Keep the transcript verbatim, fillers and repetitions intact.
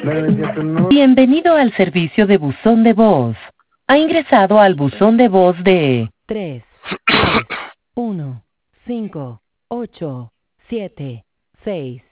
Bienvenido al servicio de buzón de voz. Ha ingresado al buzón de voz de tres, uno, cinco, ocho, siete, seis.